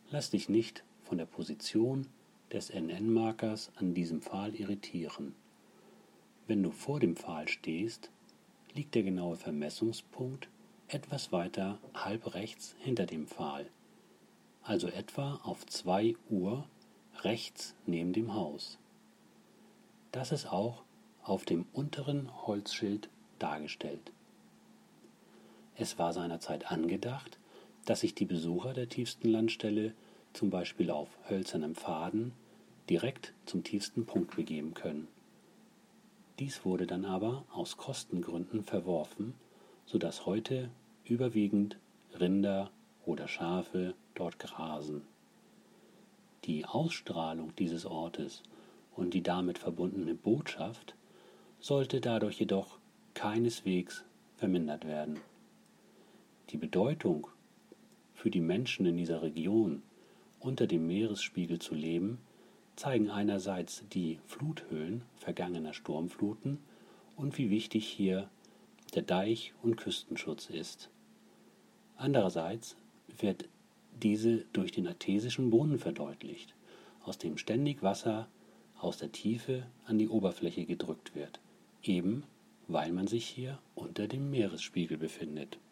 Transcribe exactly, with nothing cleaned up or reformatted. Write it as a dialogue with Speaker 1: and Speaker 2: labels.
Speaker 1: Lass dich nicht von der Position des N N-Markers an diesem Pfahl irritieren. Wenn du vor dem Pfahl stehst, liegt der genaue Vermessungspunkt etwas weiter halb rechts hinter dem Pfahl, also etwa auf zwei Uhr rechts neben dem Haus. Das ist auch auf dem unteren Holzschild dargestellt. Es war seinerzeit angedacht, dass sich die Besucher der tiefsten Landstelle zum Beispiel auf hölzernem Pfaden direkt zum tiefsten Punkt begeben können. Dies wurde dann aber aus Kostengründen verworfen, sodass heute überwiegend Rinder oder Schafe dort grasen. Die Ausstrahlung dieses Ortes und die damit verbundene Botschaft sollte dadurch jedoch keineswegs vermindert werden. Die Bedeutung für die Menschen in dieser Region, unter dem Meeresspiegel zu leben, zeigen einerseits die Fluthöhen vergangener Sturmfluten und wie wichtig hier der Deich- und Küstenschutz ist. Andererseits wird diese durch den Artesischen Brunnen verdeutlicht, aus dem ständig Wasser aus der Tiefe an die Oberfläche gedrückt wird, eben weil man sich hier unter dem Meeresspiegel befindet.